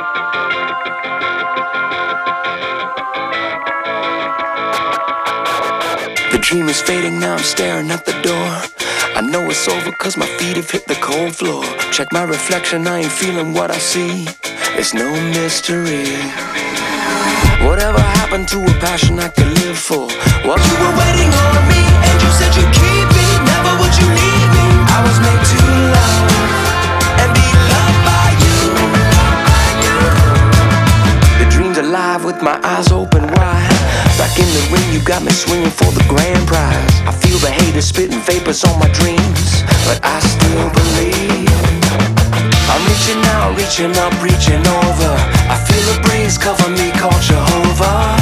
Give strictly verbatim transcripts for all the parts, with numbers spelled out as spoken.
The dream is fading, now I'm staring at the door. I know it's over cause my feet have hit the cold floor. Check my reflection, I ain't feeling what I see. It's no mystery. Whatever happened to a passion I could live for? Well, you were waiting on me and you said you'd keep me. Never would you leave me. I was made to love and be loved by you. The dream's alive with my eyes open wide. Back in the ring, you got me swinging for the grand prize. I feel the haters spitting vapors on my dreams, but I still believe. I'm reaching out, reaching up, reaching over. I feel a breeze cover me, called Jehovah.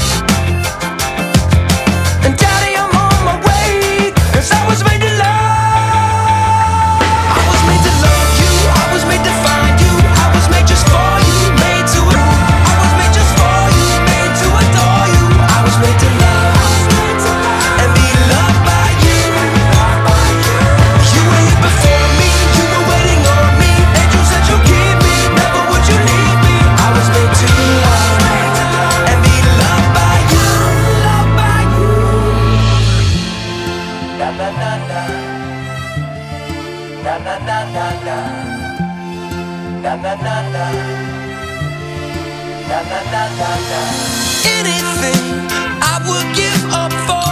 And Daddy, I'm on my way, cause I was made to love. I was made to love you, I was made to find you. I was made just for you, made to adore. I was made just for you, made to adore you. I was made to love and be loved by you. You were here before me, you were waiting on me. Angels said you'll keep me, never would you leave me. I was made to love and be loved by you. Loved by you. Na na na na. Na na na na na. Na na na na. Na na na na na. Anything I would give up for